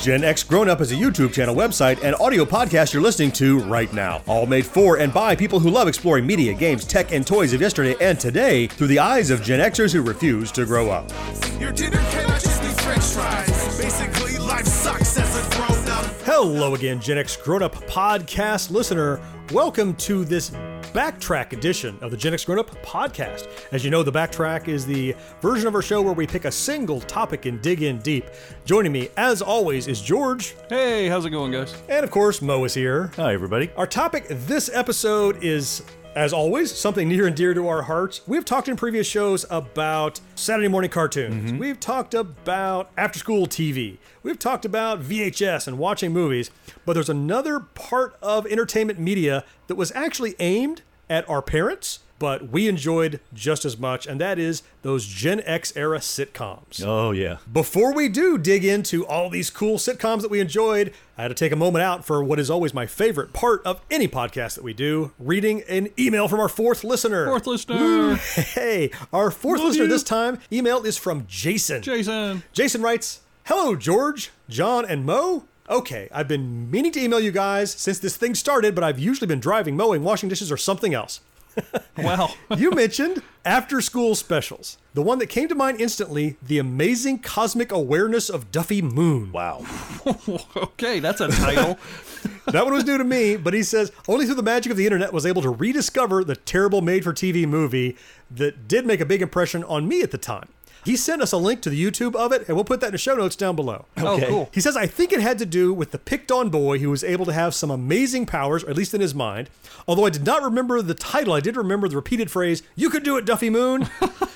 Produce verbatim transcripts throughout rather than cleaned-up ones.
Gen X Grown Up is a YouTube channel, website, and audio podcast you're listening to right now. All made for and by people who love exploring media, games, tech, and toys of yesterday and today through the eyes of Gen Xers who refuse to grow up. Your dinner cannot just be French fries. Basically, life sucks as a grown up. Hello again, Gen X Grown Up podcast listener. Welcome to this Backtrack edition of the Gen X Grown Up podcast. As you know, the Backtrack is the version of our show where we pick a single topic and dig in deep. Joining me, as always, is George. Hey, how's it going, guys? And of course, Mo is here. Hi, everybody. Our topic this episode is, as always, something near and dear to our hearts. We've talked in previous shows about Saturday morning cartoons. Mm-hmm. We've talked about after-school T V. We've talked about V H S and watching movies. But there's another part of entertainment media that was actually aimed at our parents, but we enjoyed just as much, and that is those Gen X era sitcoms. Oh, yeah. Before we do dig into all these cool sitcoms that we enjoyed, I had to take a moment out for what is always my favorite part of any podcast that we do, reading an email from our fourth listener. Fourth listener. Hey, our fourth Love listener you. this time, email is from Jason. Jason. Jason writes, "Hello, George, John, and Mo. Okay, I've been meaning to email you guys since this thing started, but I've usually been driving, mowing, washing dishes, or something else. Wow. You mentioned after-school specials. The one that came to mind instantly, The Amazing Cosmic Awareness of Duffy Moon. Wow. Okay, that's a title. That one was new to me, but he says, only through the magic of the internet was able to rediscover the terrible made-for-T V movie that did make a big impression on me at the time. He sent us a link to the YouTube of it, and we'll put that in the show notes down below. Okay. Oh, cool. He says, I think it had to do with the picked-on boy who was able to have some amazing powers, or at least in his mind. Although I did not remember the title, I did remember the repeated phrase, "You could do it, Duffy Moon."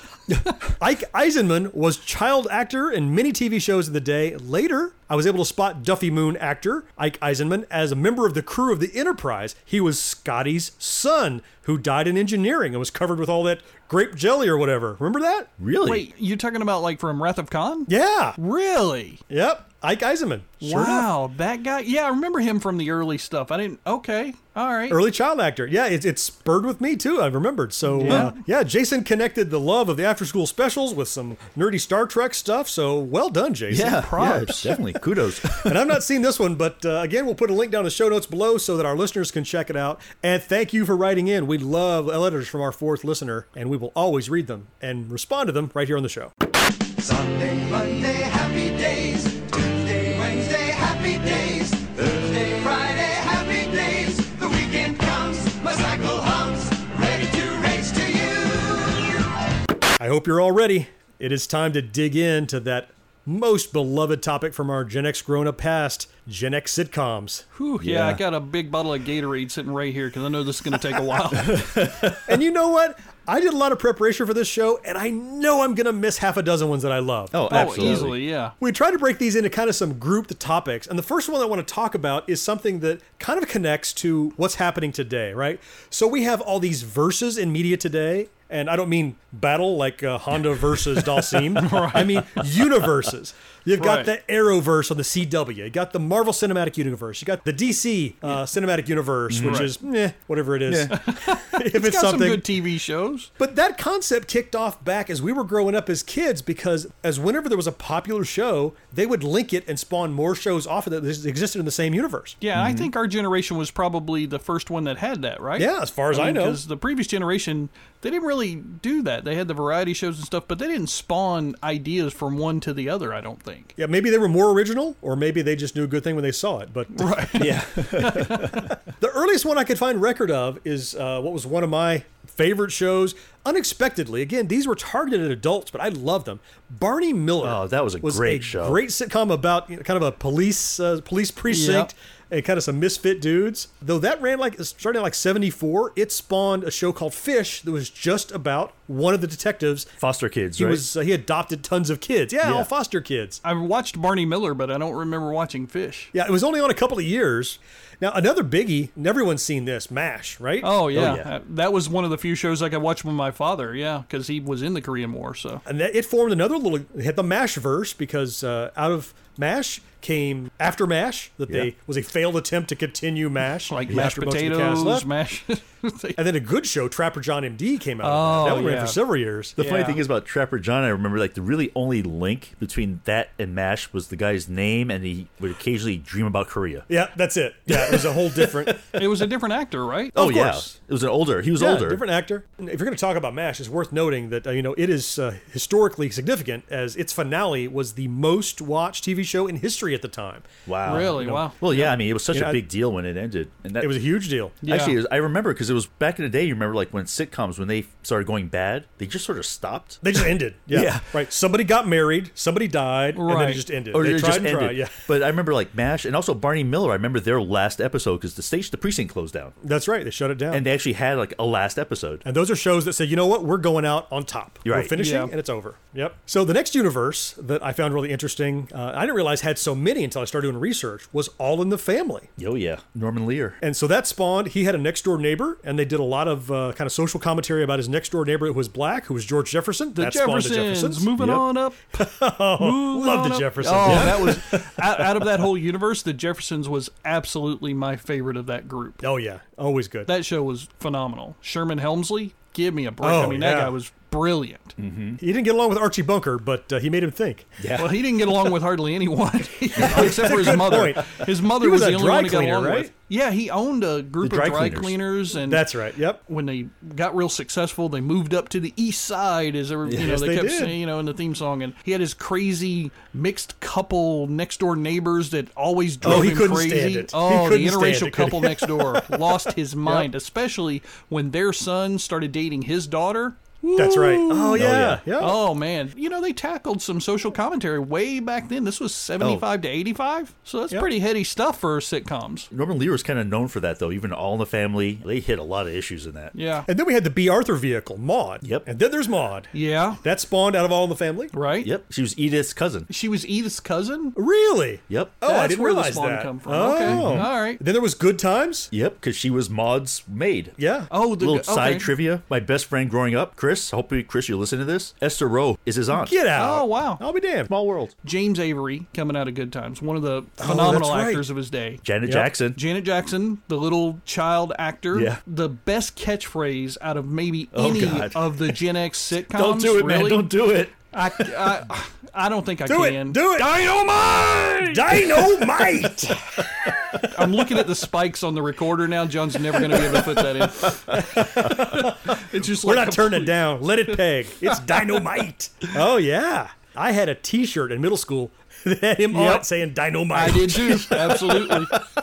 Ike Eisenman was child actor in many T V shows of the day. Later, I was able to spot Duffy Moon actor Ike Eisenman as a member of the crew of the Enterprise. He was Scotty's son, who died in engineering and was covered with all that grape jelly or whatever. Remember that? Really? Wait, you talking about like from Wrath of Khan? Yeah. Really? Yep. Ike Eisenman. Sure enough. Wow, that guy. Yeah, I remember him from the early stuff. I didn't. Okay. All right. Early child actor. Yeah, it, it spurred with me too, I remembered. So, Yeah. uh, yeah, Jason connected the love of the after-school specials with some nerdy Star Trek stuff. So, well done, Jason. Yeah, props. yeah, definitely. Kudos. And I've not seen this one, but uh, again, we'll put a link down in the show notes below so that our listeners can check it out. And thank you for writing in. We love letters from our fourth listener, and we will always read them and respond to them right here on the show. Sunday, Monday, happy days. Tuesday, Wednesday, happy days. Thursday, Friday, happy days. The weekend comes, my cycle hums, ready to race to you. I hope you're all ready. It is time to dig into that most beloved topic from our Gen X grown-up past, Gen X sitcoms. Whew, yeah, I Yeah. got a big bottle of Gatorade sitting right here because I know this is going to take a while. And you know what? I did a lot of preparation for this show, and I know I'm going to miss half a dozen ones that I love. Oh, Oh, absolutely. easily, yeah. We try to break these into kind of some grouped topics. And the first one I want to talk about is something that kind of connects to what's happening today, right? So we have all these verses in media today. And I don't mean battle like uh, Honda versus Dalsim. Right. I mean universes. You've got Right. the Arrowverse on the C W. You got the Marvel Cinematic Universe. You got the D C uh, Cinematic Universe, which Right. is eh, whatever it is. Yeah. if It's it's got something. some good T V shows. But that concept kicked off back as we were growing up as kids, because as whenever there was a popular show, they would link it and spawn more shows off of it that existed in the same universe. Yeah, I think our generation was probably the first one that had that, right? Yeah, as far as I know. Because the previous generation, they didn't really do that. They had the variety shows and stuff, but they didn't spawn ideas from one to the other, I don't think. Yeah, maybe they were more original, or maybe they just knew a good thing when they saw it. But Right. Yeah. the earliest one I could find record of is uh, what was one of my favorite shows. Unexpectedly, again, these were targeted at adults, but I loved them. Barney Miller. Oh, that was a great a show. Great sitcom about, you know, kind of a police uh, police precinct. And kind of some misfit dudes. Though that ran like, starting at like seventy-four, it spawned a show called Fish that was just about one of the detectives. Foster kids, He right? was uh, he adopted tons of kids. Yeah, Yeah. all foster kids. I watched Barney Miller, but I don't remember watching Fish. Yeah, it was only on a couple of years. Now, another biggie, and everyone's seen this, MASH, right? Oh, yeah. yeah. Uh, that was one of the few shows I could watch with my father, yeah, because he was in the Korean War, so. And that, it formed another little, it had the MASH verse, because uh, out of MASH came After MASH, that Yeah. they was a failed attempt to continue MASH. Like after mashed most of the cast potatoes, left. mashed... And then a good show, Trapper John M D, came out. Oh, of that. That one ran yeah. for several years. The funny Yeah. thing is about Trapper John, I remember like the really only link between that and MASH was the guy's name, and he would occasionally dream about Korea. Yeah, that's it. Yeah, it was a whole different. It was a different actor, right? Oh, Of yeah. course. It was an older. He was Yeah, older. different actor. And if you're going to talk about MASH, it's worth noting that uh, you know it is uh, historically significant, as its finale was the most watched T V show in history at the time. Wow. Really? you know, Wow. Well, yeah. I mean, it was such You know, a I- big deal when it ended, and that It was a huge deal. Yeah. Actually, it was, I remember because it was back in the day. You remember, like when sitcoms, when they started going bad, they just sort of stopped. They just ended. Yeah. Yeah. Right. Somebody got married, somebody died, and then Right. it just ended. Or they it tried just and ended. tried. Yeah. But I remember like MASH and also Barney Miller. I remember their last episode because the station, the precinct closed down, That's right. They shut it down. and they actually had like a last episode. And those are shows that say, you know what, we're going out on top. You're We're right. finishing, Yeah. and it's over. Yep. So the next universe that I found really interesting, uh, I didn't realize had so many until I started doing research, was All in the Family. Oh yeah, Norman Lear. And so that spawned, he had a next door neighbor, and they did a lot of uh, kind of social commentary about his next door neighbor who was black, who was George Jefferson. The that spawned Jeffersons, the Jeffersons. moving Yep. on up. Moving love on the up. Jeffersons. Oh, Yeah. that was out, out of that whole universe. The Jeffersons was absolutely my favorite of that group. Oh, yeah. Always good. That show was phenomenal. Sherman Helmsley, give me a break. Oh, I mean, that yeah. guy was brilliant. He didn't get along with Archie Bunker, but uh, he made him think. Yeah. Well, he didn't get along with hardly anyone except for his good mother. point. His mother He was was, a the only dry one to get cleaner, along right? with. Yeah, he owned a group The of dry dry cleaners. cleaners, and That's right. Yep. when they got real successful, they moved up to the east side, as every, you know, Yes, they, they kept did. saying, you know, in the theme song. And he had his crazy mixed couple next door neighbors that always drove Oh, he him couldn't crazy. stand it. He Oh, the couldn't stand interracial it, could couple he? next door lost his mind, especially when their son started dating his daughter. That's right. Oh, yeah. yeah. yeah. Oh man, you know they tackled some social commentary way back then. This was seventy-five to eighty-five, so that's Yep. pretty heady stuff for sitcoms. Norman Lear was kind of known for that though. Even All in the Family, they hit a lot of issues in that. Yeah, And then we had the B. Arthur vehicle, Maude. Yep. And then there's Maude. yeah, That spawned out of All in the Family? right. Yep. She was Edith's cousin. She was Edith's cousin. Really? Yep. Oh, I That's didn't where the realize spawn that. come from. Oh. Okay, all right. Then there was Good Times. Yep. Because she was Maud's maid. Yeah. Oh, the Little okay. side trivia. My best friend growing up, Chris, hopefully Chris, you listen to this. Esther Rowe is his aunt. Get out. Oh, wow. I'll be damned. Small world. James Avery coming out of Good Times, one of the phenomenal Oh, that's right. actors of his day. Janet Yep. Jackson. Janet Jackson, the little child actor, Yeah. the best catchphrase out of maybe Oh, any God. of the Gen X sitcoms. Don't do it, man. really. Don't do it. I, I, I don't think I Do can. it. Do it. Dynamite! Dynamite. I'm looking at the spikes on the recorder now. John's never going to be able to put that in. It's just We're like not turning it complete- down. Let it peg. It's dynamite. Oh, yeah. I had a T-shirt in middle school that had him on Yep. it saying dynamite. I did too. Absolutely.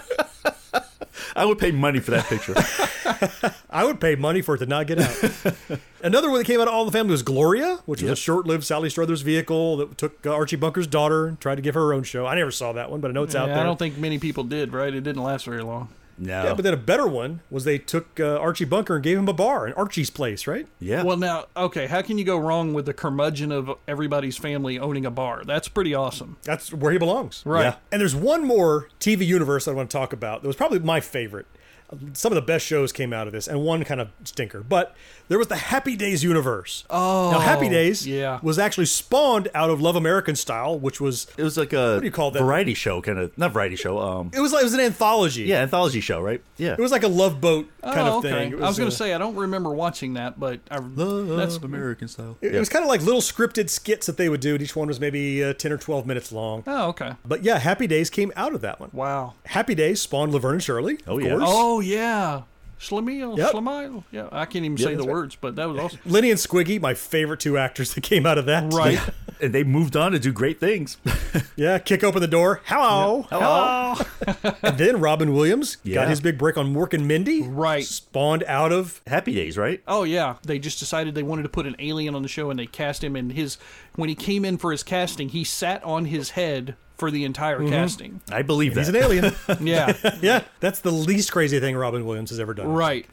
I would pay money for that picture. I would pay money for it to not get out. Another one that came out of All in the Family was Gloria, which was Yep. a short-lived Sally Struthers vehicle that took uh, Archie Bunker's daughter and tried to give her her own show. I never saw that one, but I know it's out Yeah, there. I don't think many people did. Right? It didn't last very long. No. Yeah, but then a better one was they took uh, Archie Bunker and gave him a bar in Archie's Place, right? yeah. Well, now, okay, how can you go wrong with the curmudgeon of everybody's family owning a bar? That's pretty awesome. That's where he belongs. Right. Yeah. And there's one more T V universe I want to talk about that was probably my favorite. Some of the best shows came out of this, and one kind of stinker. But there was the Happy Days universe. Oh, now, Happy Days yeah. was actually spawned out of Love American Style, which was it was like a do you call that? variety show, kind of not variety show. Um, it was like it was an anthology. yeah, anthology show, right? Yeah. It was like a Love Boat kind oh, of okay. thing. It I was going to uh, say I don't remember watching that, but I, that's American style. It, it was kind of like little scripted skits that they would do, and each one was maybe uh, ten or twelve minutes long. oh, okay. But yeah, Happy Days came out of that one. Wow. Happy Days spawned Laverne and Shirley. Oh, of yeah. course. Oh yeah, Schlemiel, Yep. Schlemiel. Yeah, I can't even say the that's right. words, but that was awesome. Lenny and Squiggy, my favorite two actors that came out of that. Right. And they moved on to do great things. Yeah, kick open the door. Hello. Hello. And then Robin Williams Yeah. got his big break on Mork and Mindy. Right. Spawned out of. Happy Days, right? Oh yeah, they just decided they wanted to put an alien on the show, and they cast him. And his when he came in for his casting, he sat on his head for the entire casting. I believe that. He's an alien. Yeah, Yeah, that's the least crazy thing Robin Williams has ever done. right.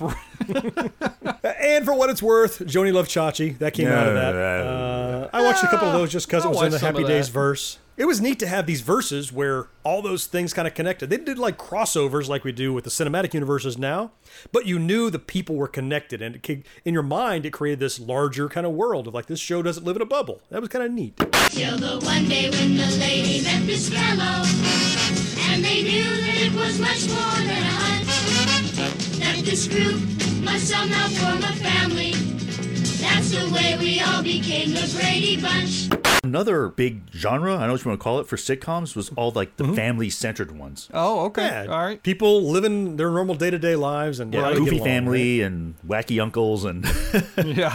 And for what it's worth, Joni Love Chachi, that came out of that. Uh, I watched a couple of those just because it I'll was in watch the some Happy of Days that. verse. It was neat to have these verses where all those things kind of connected. They did like crossovers like we do with the cinematic universes now, but you knew the people were connected, and it, ca- in your mind, it created this larger kind of world of like this show doesn't live in a bubble. That was kind of neat. Till the one day when the lady met this fellow, and they knew that it was much more than a hunch, that this group must somehow form a family. That's the way we all became the Brady Bunch. Another big genre, I don't know what you want to call it, for sitcoms was all like the family-centered ones. Oh, okay. Yeah, All right. People living their normal day to day lives and Yeah, how they get Goofy along, Family and Wacky Uncles and Yeah.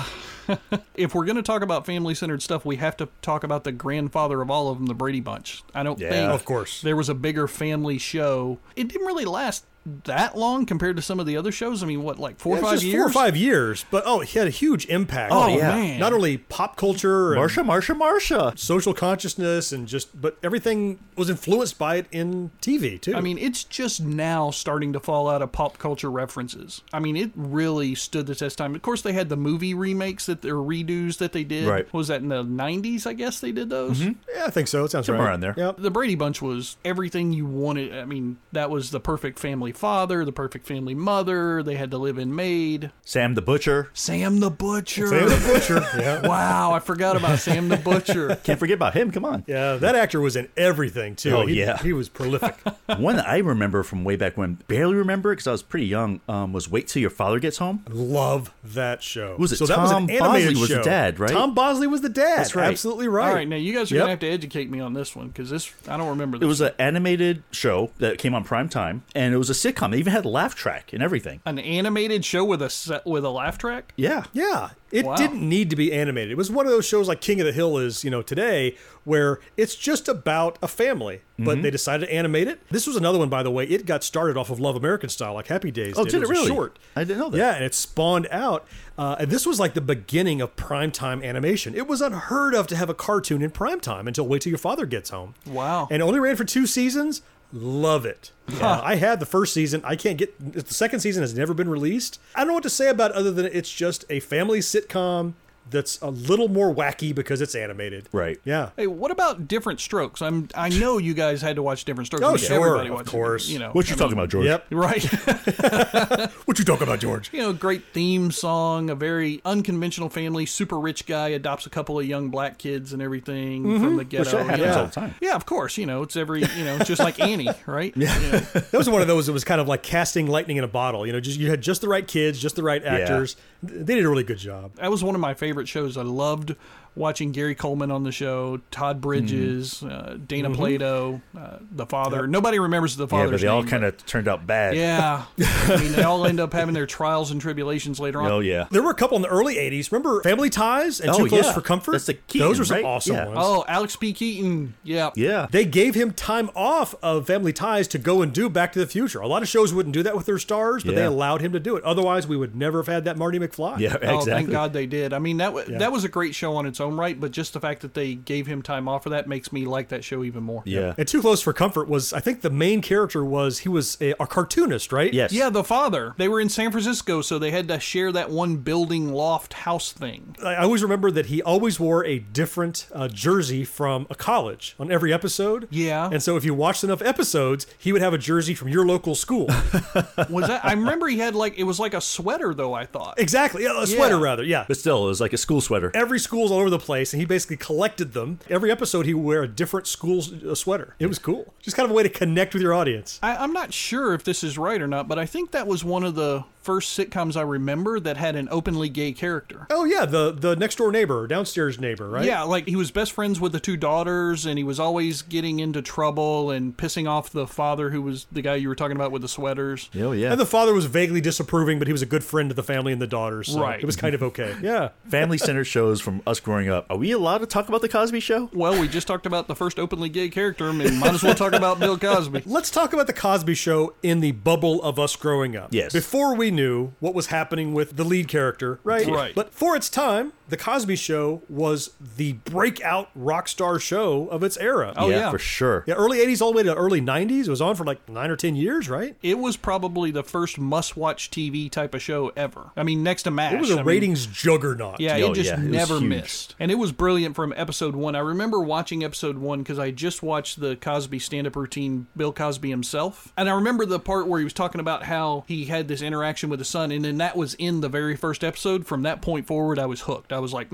If we're going to talk about family-centered stuff, we have to talk about the grandfather of all of them, the Brady Bunch. I don't Yeah. think Of course. there was a bigger family show. It didn't really last that long compared to some of the other shows. I mean, what, like four Yeah, or it's five just years? four or five years, but oh, he had a huge impact. Oh, on yeah. man. Not only pop culture and Marsha, Marsha, Marsha. social consciousness and just, but everything was influenced by it in T V too. I mean, it's just now starting to fall out of pop culture references. I mean, it really stood the test of time. Of course, they had the movie remakes that or redos that they did. Right. What was that in the nineties? I guess they did those. yeah, I think so. It sounds Somewhere right. around there. Yep. The Brady Bunch was everything you wanted. I mean, that was the perfect family father, the perfect family mother. They had to live in maid. Sam the Butcher. Sam the Butcher. Sam the Butcher. Yeah. Wow, I forgot about Sam the Butcher. Can't forget about him. Come on. Yeah, that actor was in everything too. Oh, He- yeah. he was prolific. One that I remember from way back when, barely remember it because I was pretty young, um, was Wait Till Your Father Gets Home. Love that show. Was it so that was Tom an animated Bosley was the show. dad, right? Tom Bosley was the dad. That's right. Absolutely right. All right, now you guys are Yep. gonna have to educate me on this one because this I don't remember. This. It was an animated show that came on prime time, and it was a sitcom. They even had a laugh track and everything. an animated show with a se- with a laugh track. Yeah. Yeah, it Wow. didn't need to be animated. It was one of those shows like King of the Hill is, you know, today, where it's just about a family, but Mm-hmm. they decided to animate it. This was another one, by the way. It got started off of Love American Style, like Happy Days. Oh, did. did it was a really? Short. I didn't know that. Yeah, and it spawned out. Uh, and this was like the beginning of primetime animation. It was unheard of to have a cartoon in primetime until Wait Till Your Father Gets Home. Wow. And it only ran for two seasons. Love it. Yeah, I had the first season. I can't get the second season has never been released. I don't know what to say about it other than it's just a family sitcom that's a little more wacky because it's animated. Right. Yeah. Hey, what about Different Strokes? I'm I know you guys had to watch Different Strokes. Oh, I mean, sure, everybody of watched it, course. You know What you I talking mean, about, George? Yep. Right. What you talking about, George? You know, great theme song, a very unconventional family, super rich guy adopts a couple of young black kids and everything from the ghetto. Which that happens yeah. all the time. Yeah, of course. You know, it's every, you know, just like Annie, right? Yeah. You know, That was one of those that was kind of like casting lightning in a bottle. You know, just you had just the right kids, just the right actors. They did a really good job. that was one of my favorite shows. I loved watching Gary Coleman on the show, Todd Bridges, uh, Dana Plato, uh, the father. Nobody remembers the Yeah, father's but they all name, kind of turned out bad. Yeah. I mean, they all end up having their trials and tribulations later on. Oh, yeah. There were a couple in the early eighties. Remember Family Ties and Oh, Too Close yeah. for Comfort? That's the Keaton, Those were some right? awesome Yeah. ones. Oh, Alex P. Keaton. Yeah. Yeah. They gave him time off of Family Ties to go and do Back to the Future. A lot of shows wouldn't do that with their stars, but they Yeah. allowed him to do it. Otherwise, we would never have had that Marty McFly. Yeah, Oh, exactly. thank God they did. I mean, that w- Yeah. that was a great show on its own right, but just the fact that they gave him time off for that makes me like that show even more. Yeah. And Too Close for Comfort was, I think the main character was, he was a, a cartoonist, right? Yes. Yeah, the father. They were in San Francisco, so they had to share that one building loft house thing. I always remember that he always wore a different uh, jersey from a college on every episode. Yeah. And so if you watched enough episodes, he would have a jersey from your local school. Was that? I remember he had like it was like a sweater though. I thought. Exactly. Yeah, a sweater, Yeah. rather. Yeah. But still, it was like a school sweater. Every school's all over the place, and he basically collected them. Every episode, he would wear a different school uh, sweater. It was cool. Just kind of a way to connect with your audience. I, I'm not sure if this is right or not, but I think that was one of the first sitcoms I remember that had an openly gay character. Oh, yeah, the, the next door neighbor, downstairs neighbor, right? Yeah, like he was best friends with the two daughters, and he was always getting into trouble and pissing off the father, who was the guy you were talking about with the sweaters. Oh, yeah. And the father was vaguely disapproving, but he was a good friend to the family and the daughters. So Right. it was kind of okay. Yeah. Family-centered shows from us growing up. Are we allowed to talk about The Cosby Show? Well, we just talked about the first openly gay character, and might as well talk about Bill Cosby. Let's talk about the Cosby Show in the bubble of us growing up. Yes. Before we knew what was happening with the lead character, right? Right. But for its time, the Cosby Show was the breakout rock star show of its era. Oh, yeah. for sure. Yeah, early eighties all the way to early nineties. It was on for like nine or ten years, right? It was probably the first must-watch T V type of show ever. I mean, next to MASH. It was a I mean, ratings juggernaut. Yeah, Oh, it just yeah, it was never huge. missed. And it was brilliant from episode one. I remember watching episode one because I just watched the Cosby stand-up routine, Bill Cosby himself. And I remember the part where he was talking about how he had this interaction with his son, and then that was in the very first episode. From that point forward, I was hooked. I was like, nope,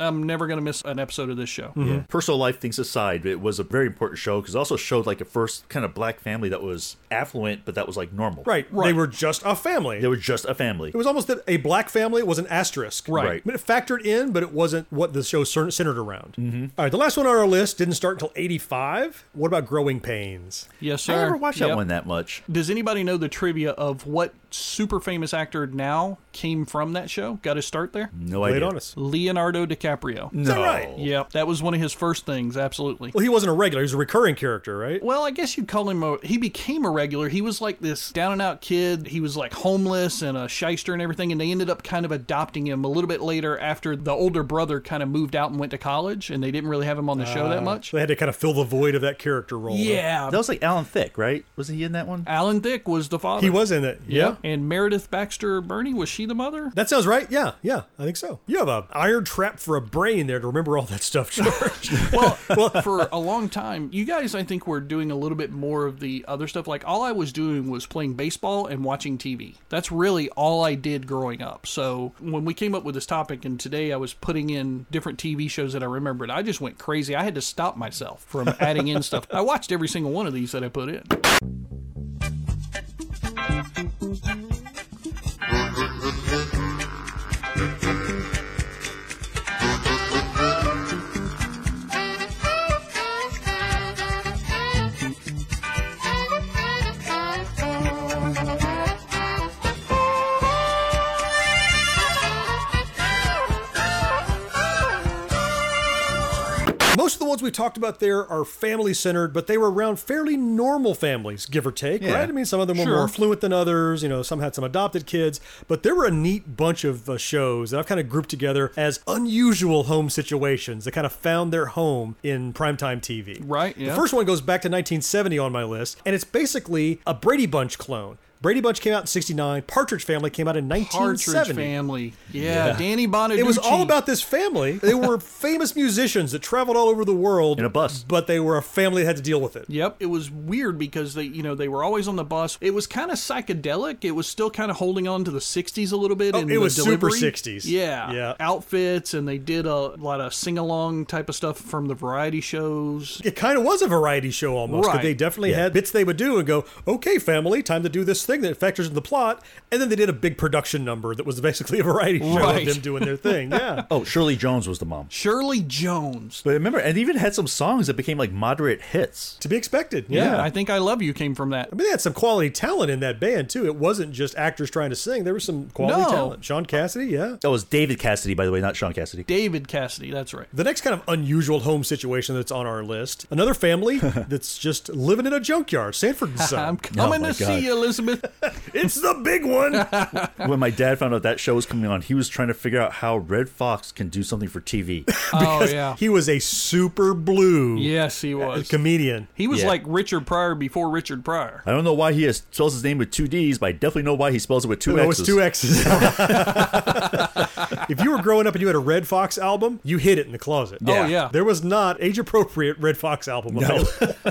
I'm never going to miss an episode of this show. Yeah. Personal life things aside, it was a very important show because it also showed like a first kind of black family that was affluent, but that was like normal. Right. Right. They were just a family. They were just a family. It was almost that a black family was an asterisk. Right. Right. But it factored in, but it wasn't what the show cer- centered around. Mm-hmm. All right, the last one on our list didn't start until eighty-five. What about Growing Pains? Yes, sir. I never watched that Yep. one that much. Does anybody know the trivia of what super famous actor now came from that show? Got his start there? No Lay it idea. on us. Leonardo DiCaprio. No. Is that right? Yep, that was one of his first things, absolutely. Well, he wasn't a regular. He was a recurring character, right? Well, I guess you'd call him a... He became a regular. He was like this down-and-out kid. He was like homeless and a shyster and everything, and they ended up kind of adopting him a little bit later after the older brother kind of moved out and went to college, and they didn't really have him on the show that much. They had to kind of fill the void of that character role. Yeah. That was like Alan Thicke, right? Was he in that one? Alan Thicke was the father. He was in it. Yeah. And Meredith Baxter Burney, was she the mother? That sounds right. Yeah, yeah, I think so. You have a iron trap for a brain there to remember all that stuff, George. Well, for a long time, you guys, I think, were doing a little bit more of the other stuff. Like, all I was doing was playing baseball and watching T V. That's really all I did growing up. So when we came up with this topic, and today I was putting in different T V shows that I remembered, I just went crazy. I had to stop myself from adding in stuff. I watched every single one of these that I put in. Most of the ones we talked about there are family-centered, but they were around fairly normal families, give or take, Yeah. right? I mean, some of them were Sure. more affluent than others. You know, some had some adopted kids, but there were a neat bunch of uh, shows that I've kind of grouped together as unusual home situations that kind of found their home in primetime T V. Right, yeah. The first one goes back to nineteen seventy on my list, and it's basically a Brady Bunch clone. Brady Bunch came out in sixty-nine. Partridge Family came out in nineteen Partridge seventy. Family. Yeah, Danny Bonaducci. It was all about this family. They were famous musicians that traveled all over the world In a bus. but they were a family that had to deal with it. Yep, it was weird because they, you know, they were always on the bus. It was kind of psychedelic. It was still kind of holding on to the sixties a little bit. Oh, in it the was super delivery. sixties. Yeah, Yeah. outfits, and they did a lot of sing along type of stuff from the variety shows. It kind of was a variety show almost. 'cause Right. They definitely Yeah. had bits they would do and go, okay, family, time to do this thing that factors in the plot. And then they did a big production number that was basically a variety show Right. of them doing their thing. Yeah. Oh, Shirley Jones was the mom. Shirley Jones. But remember, and they even had some songs that became like moderate hits. To be expected. Yeah, Yeah. I think I Love You came from that. I mean, they had some quality talent in that band, too. It wasn't just actors trying to sing. There was some quality No. talent. Sean Cassidy, yeah. That was David Cassidy, by the way, not Sean Cassidy. David Cassidy, that's right. The next kind of unusual home situation that's on our list, another family that's just living in a junkyard, Sanford and I'm Son. coming my to God. see you, Elizabeth. It's the big one. When my dad found out that show was coming on, he was trying to figure out how Red Fox can do something for T V. Oh, yeah. He was a super blue Yes, he was. comedian. He was Yeah. like Richard Pryor before Richard Pryor. I don't know why he has, spells his name with two D's, but I definitely know why he spells it with two No, X's. it's two X's. If you were growing up and you had a Red Fox album, you hid it in the closet. Oh, yeah. There was not age-appropriate Red Fox album. No.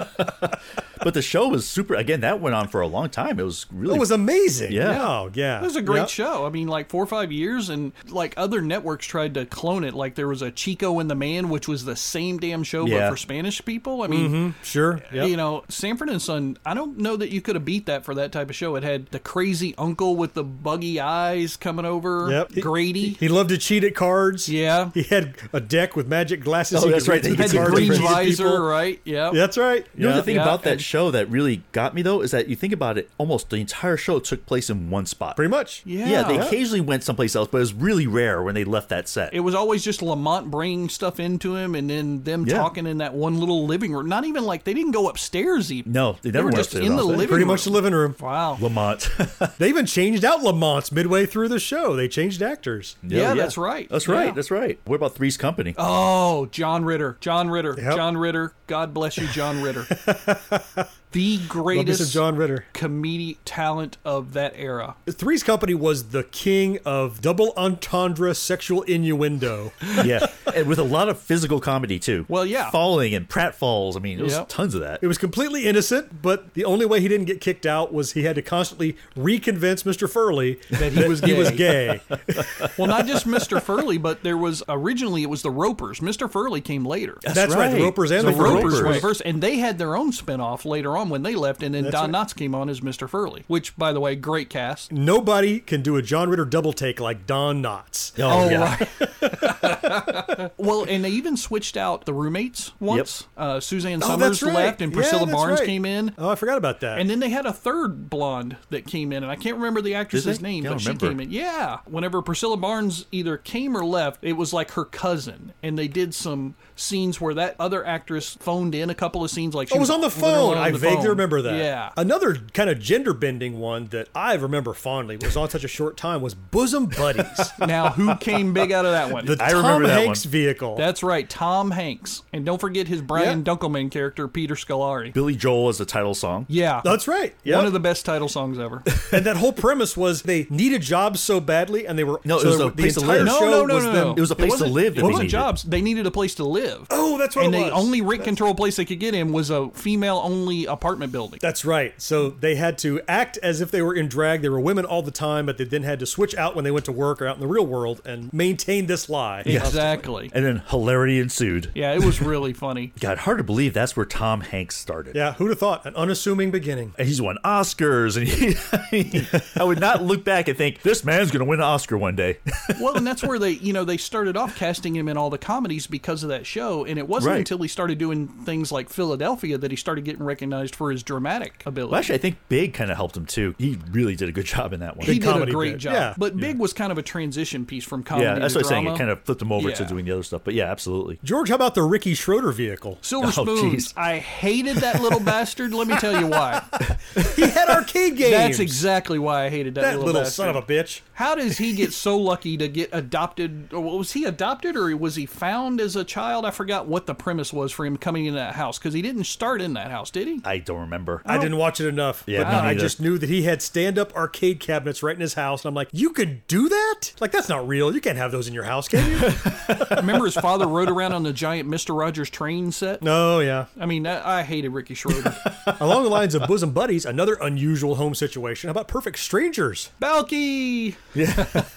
But the show was super. Again, that went on for a long time. It was really. It was amazing. Yeah. Oh, yeah. It was a great Yep. show. I mean, like four or five years, and like other networks tried to clone it. Like there was a Chico and the Man, which was the same damn show Yeah. but for Spanish people. I mean, Sure. Yep. you know, Sanford and Son. I don't know that you could have beat that for that type of show. It had the crazy uncle with the buggy eyes coming over. Yep. He- Grady. He loved to cheat at cards. Yeah. He had a deck with magic glasses. Oh, he that's could right. read He through had could the cards green and cheat visor, people. right? Yeah. That's right. You know Yeah. the thing Yeah, about that and- show that really got me though is that you think about it, almost the entire show took place in one spot. Pretty much. Yeah. Yeah, they occasionally went someplace else, but it was really rare when they left that set. It was always just Lamont bringing stuff into him, and then them Yeah. talking in that one little living room. Not even like they didn't go upstairs. Even no, they they never were went just upstairs in the also. living Pretty room. much the living room. Wow. Lamont. They even changed out Lamont's midway through the show. They changed actors. Yeah, that's right. That's right. Yeah. That's right. What about Three's Company? Oh, John Ritter. John Ritter. Yep. John Ritter. God bless you, John Ritter. The Love me greatest some John Ritter. comedic talent of that era. Three's Company was the king of double entendre sexual innuendo. Yeah, and with a lot of physical comedy too. Well, yeah. falling and pratfalls. I mean, there was Yep. tons of that. It was completely innocent, but the only way he didn't get kicked out was he had to constantly reconvince Mister Furley That he was he was gay. gay. Well, not just Mister Furley, but there was originally it was the Ropers. Mister Furley came later. That's, right. The right. Ropers and The the, Ropers Ropers. were the first, and they had their own spinoff later on when they left, and then That's Don right. Knotts came on as Mister Furley, which, by the way, great cast. Nobody can do a John Ritter double take like Don Knotts. Oh, yeah. right. Well, and they even switched out the roommates once. Uh, Suzanne Oh, Summers that's right. left, and Yeah, Priscilla that's Barnes right. came in. Oh, I forgot about that. And then they had a third blonde that came in, and I can't remember the actress's they? name, Don't but remember. she came in. Yeah. Whenever Priscilla Barnes either came or left, it was like her cousin. And they did some scenes where that other actress phoned in a couple of scenes. Like she Oh, it was on the literally phone. on I the vaguely phone. remember that. Yeah. Another kind of gender bending one that I remember fondly was on such a short time was Bosom Buddies. Now, who came big out of that one? The I Tom remember that Hanks one. vehicle. That's right, Tom Hanks. And don't forget his Brian Yeah. Dunkelman character, Peter Scolari. Billy Joel as the title song. Yeah. That's right. Yeah. One of the best title songs ever. And that whole premise was they needed jobs so badly, and they were No, it so was they a were- the place to entire live. No, show no, no, was no, them. no. It was a place to wasn't- live that It they wasn't needed. jobs. They needed a place to live. Oh, that's what and it the was. only rent control place they could get in was a female-only apartment building. That's right. So they had to act as if they were in drag. They were women all the time, but they then had to switch out when they went to work or out in the real world and maintain this lie. Exactly. And then hilarity ensued. Yeah, it was really funny. God, hard to believe that's where Tom Hanks started. Yeah, who'd have thought? An unassuming beginning. And he's won Oscars, and he, I, mean, I would not look back and think this man's going to win an Oscar one day. Well, and that's where they, you know, they started off casting him in all the comedies because of that show, and it wasn't Right. until he started doing things like Philadelphia that he started getting recognized for his dramatic ability. Well, actually, I think Big kind of helped him too. He really did a good job in that one. he Big did a comedy great bit. job. Yeah. But Big was kind of a transition piece from comedy yeah, that's to what I'm saying. drama. It kind of flipped him over to Yeah. doing the other stuff. But yeah, absolutely. George, how about the Ricky Schroeder vehicle? Silver Oh, Spoons. geez. I hated that little bastard. Let me tell you why. He had arcade games. That's exactly why I hated that, that little, little bastard. son of a bitch. How does he get so lucky to get adopted? Or was he adopted or was he found as a child? I forgot what the premise was for him coming in that house because he didn't start in that house, did he? I don't remember. I didn't watch it enough. Yeah, but me I neither. just knew that he had stand-up arcade cabinets right in his house, and I'm like, you could do that? Like, that's not real. You can't have those in your house, can you? Remember his father rode around on the giant Mister Rogers train set? No, yeah. I mean, I, I hated Ricky Schroeder. Along the lines of Bosom Buddies, another unusual home situation. How about Perfect Strangers? Balky! Yeah.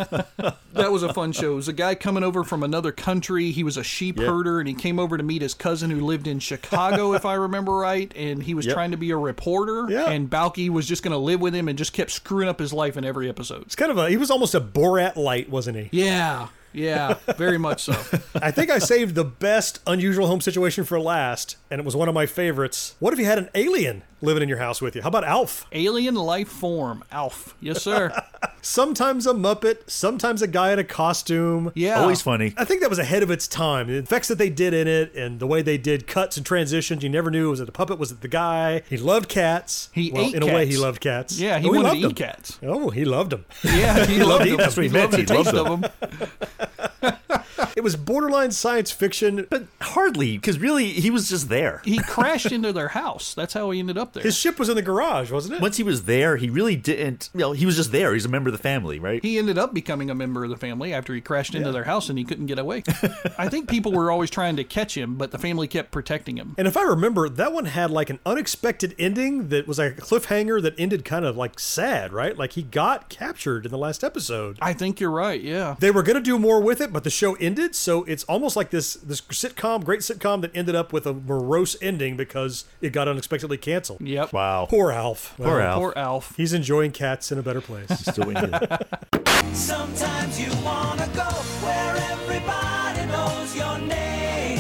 That was a fun show. It was a guy coming over from another country. He was a sheep Yep. herder, and he came over to meet his cousin who lived in Chicago, if I remember right, and he was Yep. trying to be a reporter, Yeah. and Balky was just going to live with him and just kept screwing up his life in every episode. It's kind of a, he was almost a Borat light, wasn't he? Yeah, yeah, very much so. I think I saved the best unusual home situation for last, and it was one of my favorites. What if you had an alien living in your house with you? How about Alf? Alien life form, Alf. Yes, sir. Sometimes a Muppet, sometimes a guy in a costume. Yeah. Always funny. I think that was ahead of its time. The effects that they did in it and the way they did cuts and transitions, you never knew was it the puppet, was it the guy? He loved cats. He well, ate in a way, cats. he loved cats. Yeah, he Oh, wanted loved to eat them. cats. Oh, he loved them. Yeah, he, loved them. That's what he loved meant. the He taste loved of them. It was borderline science fiction. But hardly, because really, he was just there. He crashed into their house. That's how he ended up there. His ship was in the garage, wasn't it? Once he was there, he really didn't. You know, he was just there. He's a member of the family, right? He ended up becoming a member of the family after he crashed into their house and he couldn't get away. I think people were always trying to catch him, but the family kept protecting him. And if I remember, that one had like an unexpected ending that was like a cliffhanger that ended kind of like sad, right? Like he got captured in the last episode. I think you're right, yeah. They were going to do more with it, but the show ended, so it's almost like this this sitcom, great sitcom that ended up with a morose ending because it got unexpectedly canceled. Yep. Wow. Poor Alf. Poor Well, Alf. Poor Alf. He's enjoying cats in a better place. Still waiting for that. Sometimes you wanna go where everybody knows your name,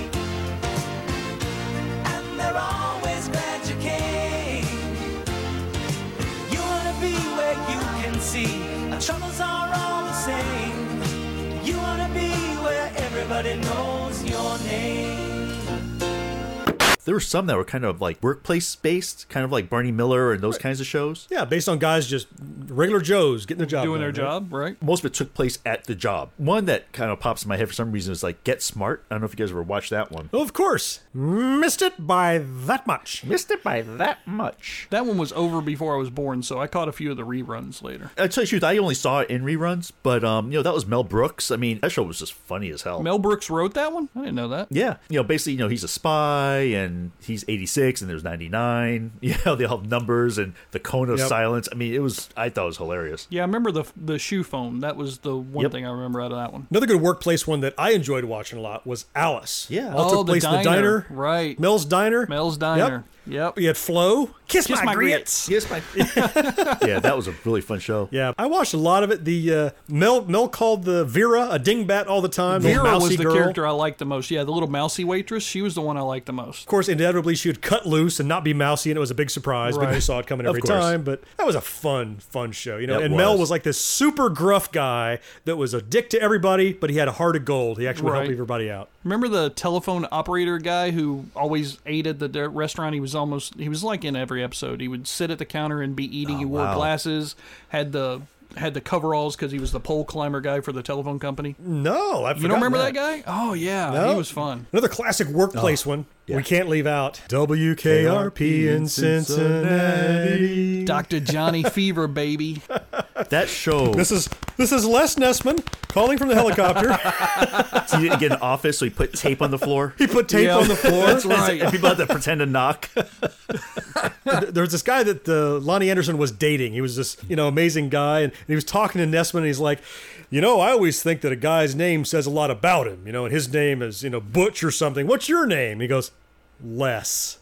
and they're always glad you came. You wanna be where you can see our troubles are all the same. You wanna be where everybody knows your name. there were some that were kind of like workplace based, kind of like Barney Miller and those right. kinds of shows. Yeah, based on guys just regular Joes getting their job doing done, their right? job, right? Most of it took place at the job. One that kind of pops in my head for some reason is like Get Smart. I don't know if you guys ever watched that one. Oh, of course. Missed it by that much. Missed it by that much. That one was over before I was born, so I caught a few of the reruns later. I tell you the truth, I only saw it in reruns, but um, you know, that was Mel Brooks. I mean, that show was just funny as hell. Mel Brooks wrote that one? I didn't know that. Yeah, you know, basically, you know, he's a spy, and he's eighty-six, and there's ninety-nine. You know, they all have numbers and the cone of yep. silence. I mean, it was. I thought it was hilarious. Yeah, I remember the the shoe phone. That was the one Yep. thing I remember out of that one. Another good workplace one that I enjoyed watching a lot was Alice. Yeah. All Oh, took the place in the diner. diner. Right. Mel's Diner. Mel's Diner. Yep. You had Flo. Kiss, Kiss my, my grits. Yes, my. Yeah, that was a really fun show. Yeah, I watched a lot of it. The uh, Mel Mel called the Vera a dingbat all the time. the Vera little was mousy the girl. character I liked the most. Yeah, the little mousy waitress. She was the one I liked the most. Of course, inevitably she would cut loose and not be mousy, and it was a big surprise because Right. you saw it coming Of every course. time. But that was a fun, fun show, you know. It and Mel was. was like this super gruff guy that was a dick to everybody, but he had a heart of gold. He actually would Right. help everybody out. Remember the telephone operator guy who always ate at the de- restaurant? He was almost, he was like in every episode. He would sit at the counter and be eating. Oh, he wore wow. glasses, had the had the coveralls because he was the pole climber guy for the telephone company. No, I You don't remember that, guy? Oh, yeah. No. He was fun. Another classic workplace one. yeah. We can't leave out W K R P in Cincinnati. Doctor Johnny Fever, baby. That show. This is this is Les Nessman calling from the helicopter. So he didn't get an office, so he put tape on the floor. He put tape Yeah. on the floor. That's right. And people had to pretend to knock. There was this guy that uh, Lonnie Anderson was dating. He was this, you know, amazing guy, and, and he was talking to Nessman, and he's like, you know, I always think that a guy's name says a lot about him, you know, and his name is, you know, Butch or something. What's your name? And he goes, Les.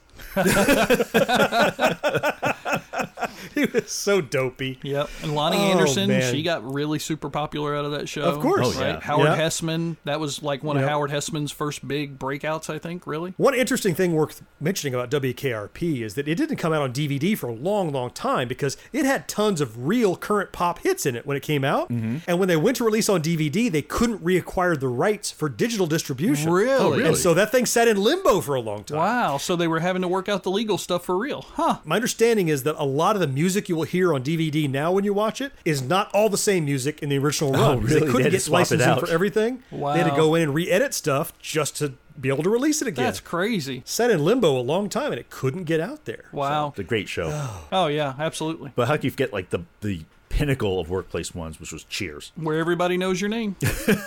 He was so dopey. Yep. And Lonnie Oh, Anderson, man. she got really super popular out of that show. Of course. Oh, Right? yeah. Howard Yeah. Hessman, that was like one of Yep. Howard Hessman's first big breakouts, I think, really. One interesting thing worth mentioning about W K R P is that it didn't come out on D V D for a long, long time because it had tons of real current pop hits in it when it came out. Mm-hmm. And when they went to release on D V D, they couldn't reacquire the rights for digital distribution. Really? Oh, really? And so that thing sat in limbo for a long time. Wow. So they were having to work out the legal stuff for real. Huh. My understanding is that a lot of the music you will hear on D V D now when you watch it is not all the same music in the original run. because really? They They couldn't had to get swap it licensing out. for everything. Wow. They had to go in and re-edit stuff just to be able to release it again. That's crazy. Sat in limbo a long time and it couldn't get out there. Wow. The great show. Oh, yeah, absolutely. But how can you forget like the the pinnacle of workplace ones, which was Cheers? Where everybody knows your name.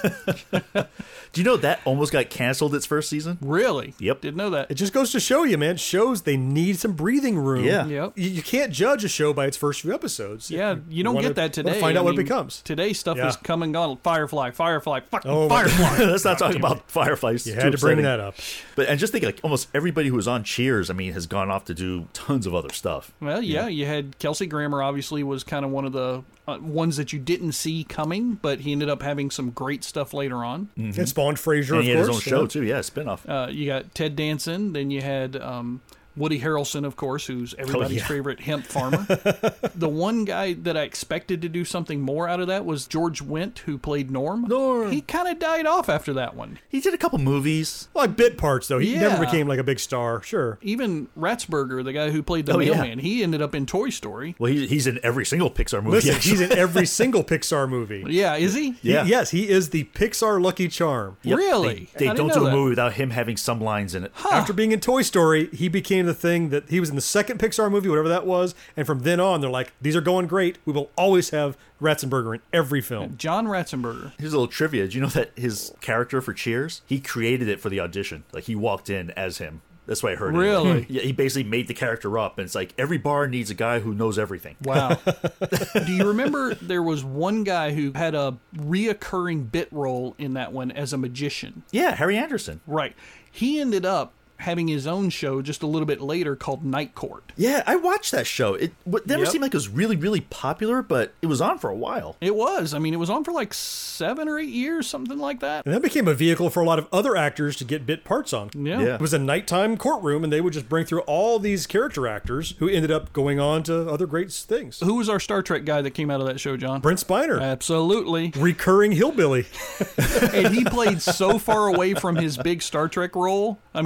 Do you know that almost got canceled its first season? Really? Yep. Didn't know that. It just goes to show you, man. Shows they need some breathing room. Yeah. Yep. You, you can't judge a show by its first few episodes. Yeah, you don't wanna- get that today. wanna find out I what it mean, becomes. Today stuff Yeah. is come and gone. Firefly, Firefly, fucking Oh, my Firefly. Let's not talk about Fireflies. You had to bring that up. But and just think, like almost everybody who was on Cheers, I mean, has gone off to do tons of other stuff. Well, yeah, you had Kelsey Grammer. Obviously, was kind of one of the uh, ones that you didn't see coming, but he ended up having some great stuff later on. And spawned Frasier, And of he had course. his own show yeah. too. Yeah, spinoff. Uh, you got Ted Danson. Then you had um, Woody Harrelson, of course, who's everybody's yeah. favorite hemp farmer. The one guy that I expected to do something more out of that was George Wendt, who played Norm. Norm. He kind of died off after that one. He did a couple movies. Like bit parts, though. He Yeah. never became like a big star. Sure. Even Ratzberger, the guy who played the Oh, yeah. mailman, he ended up in Toy Story. Well, he, he's in every single Pixar movie. Listen, actually. he's in every single Pixar movie. Yeah, is he? He- Yeah. yes, he is the Pixar Lucky Charm. Yep. Really? They, they I didn't don't know do a that. movie without him having some lines in it. After being in Toy Story, he became the thing that he was in the second Pixar movie, whatever that was. And from then on, they're like, these are going great. We will always have Ratzenberger in every film. John Ratzenberger. Here's a little trivia. Did you know that his character for Cheers, he created it for the audition? Like he walked in as him. That's what I heard. Really? Yeah, he basically made the character up, and it's like every bar needs a guy who knows everything. Wow. Do you remember there was one guy who had a reoccurring bit role in that one as a magician? Yeah, Harry Anderson. Right. He ended up having his own show just a little bit later called Night Court. Yeah, I watched that show. It w- never Yep. seemed like it was really, really popular, but it was on for a while. It was. I mean, it was on for like seven or eight years, something like that. And that became a vehicle for a lot of other actors to get bit parts on. Yeah. Yeah. It was a nighttime courtroom, and they would just bring through all these character actors who ended up going on to other great things. Who was our Star Trek guy that came out of that show, John? Brent Spiner, Absolutely. recurring hillbilly. And he played so far away from his big Star Trek role. I mean, that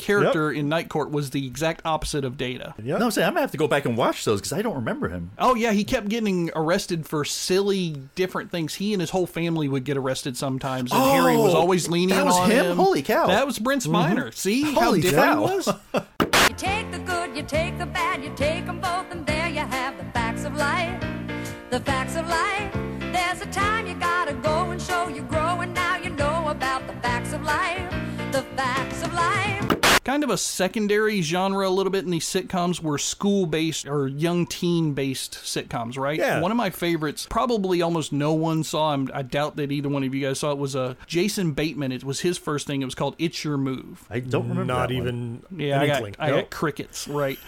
character in Night Court was the exact opposite of Data. Yep. No, I'm saying I'm gonna have to go back and watch those because I don't remember him. Oh yeah, he kept getting arrested for silly different things. He and his whole family would get arrested sometimes, and Oh, Harry was always leaning that was on him? Holy cow. That was Brent Spiner. See how Holy different cow. it was? You take the good, you take the bad, you take them both, and there you have the facts of life. The facts of life. There's a time you gotta go and show you grow, and now you know about the facts of life. The facts of life. Kind of a secondary genre a little bit in these sitcoms were school-based or young teen-based sitcoms, right? Yeah. One of my favorites, probably almost no one saw, I'm, I doubt that either one of you guys saw it, was uh, Jason Bateman. It was his first thing. It was called It's Your Move. I don't remember Not that one. even Yeah, an I got, inkling. I Nope. got crickets, right.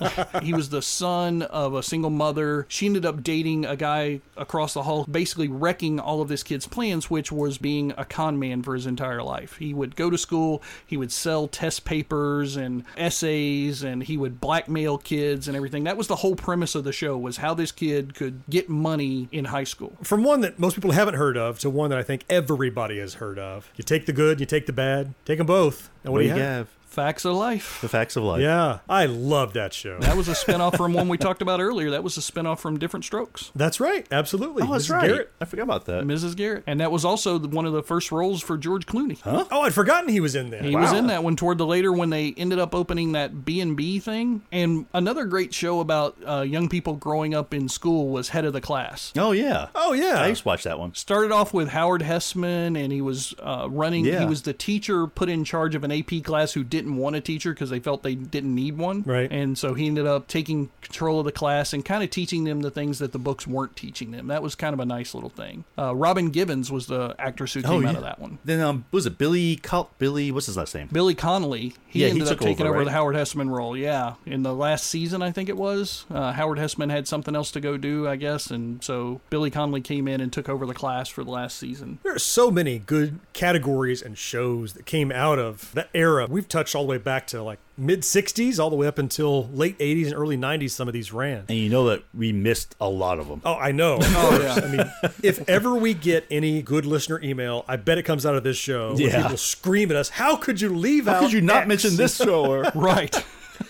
He was the son of a single mother. She ended up dating a guy across the hall, basically wrecking all of this kid's plans, which was being a con man for his entire life. He would go to school, he would sell test papers and essays, and he would blackmail kids and everything. That was the whole premise of the show, was how this kid could get money in high school. From one that most people haven't heard of to one that I think everybody has heard of. You take the good, you take the bad, take them both. And what, What do do you you have? have? Facts of Life. The Facts of Life. Yeah, I love that show. That was a spinoff from one we talked about earlier. That was a spinoff from Different Strokes. That's right, absolutely. Oh, that's Missus right. Garrett. I forgot about that. Missus Garrett. And that was also the- one of the first roles for George Clooney. Huh? Oh, I'd forgotten he was in there. He Wow. was in that one toward the later when they ended up opening that B and B thing. And another great show about uh, young people growing up in school was Head of the Class. Oh, yeah. Oh, yeah. I used to watch that one. Started off with Howard Hessman, and he was uh, running. Yeah. He was the teacher put in charge of an A P class who didn't want a teacher because they felt they didn't need one. Right. And so he ended up taking control of the class and kind of teaching them the things that the books weren't teaching them. That was kind of a nice little thing. Uh, Robin Givens was the actress who came Oh, out yeah. of that one. Then, um, was it Billy? Col- Billy, what's his last name? Billy Connolly, he Yeah, he ended up took taking over, over, right? the Howard Hessman role. Yeah, in the last season, I think it was. Uh, Howard Hessman had something else to go do, I guess, and so Billy Connolly came in and took over the class for the last season. There are so many good categories and shows that came out of that era. We've touched all the way back to like mid sixties, all the way up until late eighties and early nineties. Some of these ran. And you know that we missed a lot of them. Oh, I know. Oh, yeah. I mean, if ever we get any good listener email, I bet it comes out of this show. Where Yeah. people scream at us, "How could you leave How out? could you not X?" mention this show? Or Right.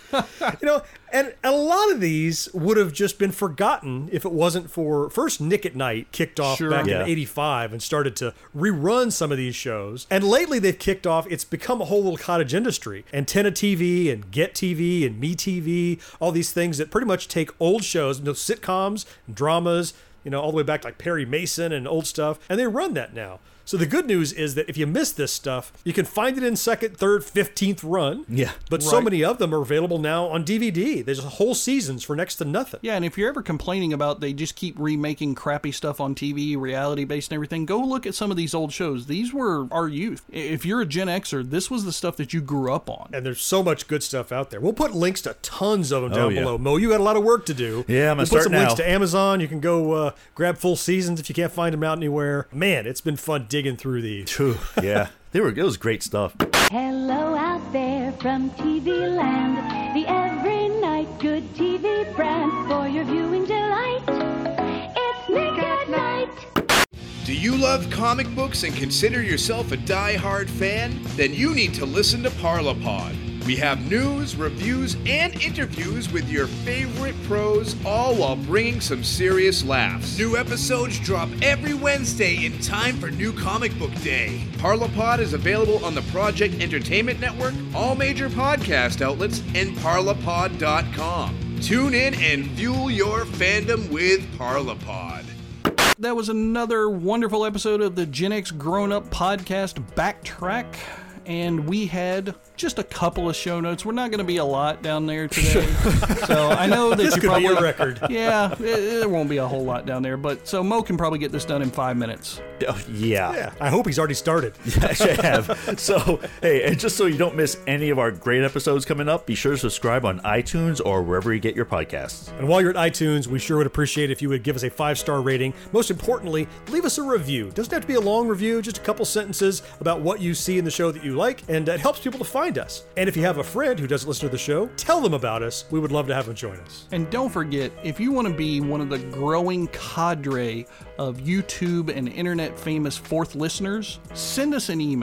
You know, and a lot of these would have just been forgotten if it wasn't for first Nick at Night kicked off Sure. back Yeah. in eighty-five and started to rerun some of these shows. And lately they've kicked off, it's become a whole little cottage industry. Antenna T V and Get T V and Me T V, all these things that pretty much take old shows, you know, sitcoms, dramas, you know, all the way back to like Perry Mason and old stuff, and they run that now. So the good news is that if you miss this stuff, you can find it in second, third, fifteenth run. Yeah. But so Right. many of them are available now on D V D. There's whole seasons for next to nothing. Yeah, and if you're ever complaining about they just keep remaking crappy stuff on T V, reality-based and everything, go look at some of these old shows. These were our youth. If you're a Gen Xer, this was the stuff that you grew up on. And there's so much good stuff out there. We'll put links to tons of them Oh, down yeah. below. Mo, you got a lot of work to do. Yeah, I'm gonna we'll start put some now. links to Amazon. You can go uh, grab full seasons if you can't find them out anywhere. Man, it's been fun digging through these. Phew, yeah, they were. It was great stuff. Hello out there from T V land, the every night good T V brand for your viewing delight. It's Nick at Night. Do you love comic books and consider yourself a die-hard fan? Then you need to listen to Parlapod. We have news, reviews, and interviews with your favorite pros, all while bringing some serious laughs. New episodes drop every Wednesday in time for New Comic Book Day. Parlapod is available on the Project Entertainment Network, all major podcast outlets, and parlapod dot com. Tune in and fuel your fandom with Parlapod. That was another wonderful episode of the Gen X Grown Up Podcast Backtrack. And we had just a couple of show notes. We're not going to be a lot down there today. So I know that This you could probably be a record. Yeah, it, there won't be a whole lot down there. But so Mo can probably get this done in five minutes. Oh, yeah. Yeah, I hope he's already started. I should have. So, hey, and just so you don't miss any of our great episodes coming up, be sure to subscribe on iTunes or wherever you get your podcasts. And while you're at iTunes, we sure would appreciate if you would give us a five-star rating. Most importantly, leave us a review. Doesn't have to be a long review, just a couple sentences about what you see in the show that you like, and it helps people to find us. And if you have a friend who doesn't listen to the show, tell them about us. We would love to have them join us. And don't forget, if you want to be one of the growing cadre of YouTube and internet famous fourth listeners, send us an email.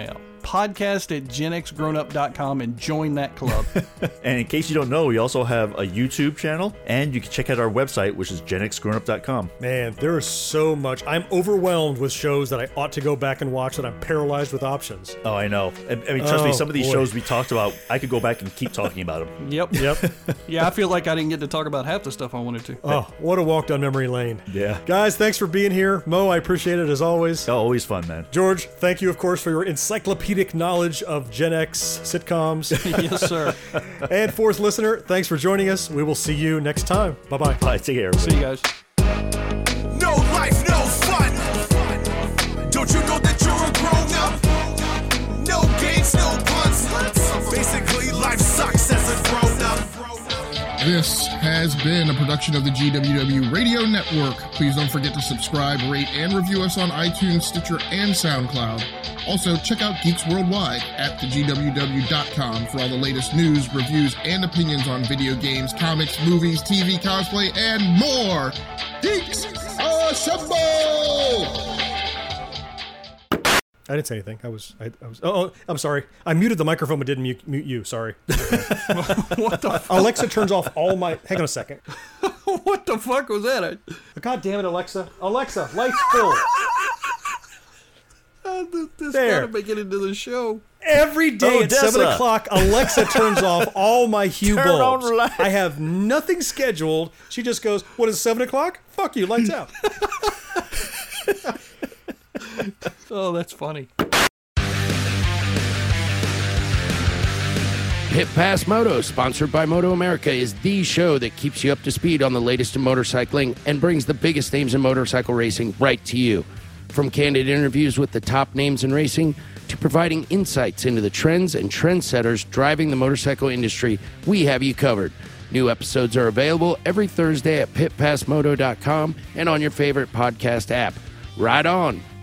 podcast at gen x grown up dot com and join that club. And in case you don't know, we also have a YouTube channel, and you can check out our website, which is gen x grown up dot com. Man, there is so much. I'm overwhelmed with shows that I ought to go back and watch that I'm paralyzed with options. Oh, I know. I, I mean, trust Oh, me, some of these boy. shows we talked about, I could go back and keep talking about them. Yep. Yep. Yeah, I feel like I didn't get to talk about half the stuff I wanted to. Oh, what a walk down memory lane. Yeah. Guys, thanks for being here. Mo, I appreciate it as always. Oh, always fun, man. George, thank you, of course, for your encyclopedic knowledge of Gen X sitcoms. Yes, sir. And fourth listener, thanks for joining us. We will see you next time. Bye-bye. Bye. Take care, everybody. See you guys. No life, no fun. Don't you know that you're a grown up? No games, no puns. Basically, life sucks as a grown up. This has been a production of the G W W Radio Network. Please don't forget to subscribe, rate, and review us on iTunes, Stitcher, and SoundCloud. Also, check out Geeks Worldwide at the G W W dot com for all the latest news, reviews, and opinions on video games, comics, movies, T V, cosplay, and more. Geeks Assemble! I didn't say anything. I was, I, I was. Oh, oh, I'm sorry. I muted the microphone but didn't mute, mute you. Sorry. What the fuck? Alexa turns off all my. Hang on a second. What the fuck was that? God damn it, Alexa! Alexa, lights full. I, this There. gotta make it into the show. Every day Oh, at seven Dessa. o'clock, Alexa turns off all my hue Turn on bulbs. lights. I have nothing scheduled. She just goes, "What is it, seven o'clock? Fuck you, lights out." Oh, that's funny. Pit Pass Moto, sponsored by Moto America, is the show that keeps you up to speed on the latest in motorcycling and brings the biggest names in motorcycle racing right to you. From candid interviews with the top names in racing to providing insights into the trends and trendsetters driving the motorcycle industry, we have you covered. New episodes are available every Thursday at pit pass moto dot com and on your favorite podcast app. Ride on!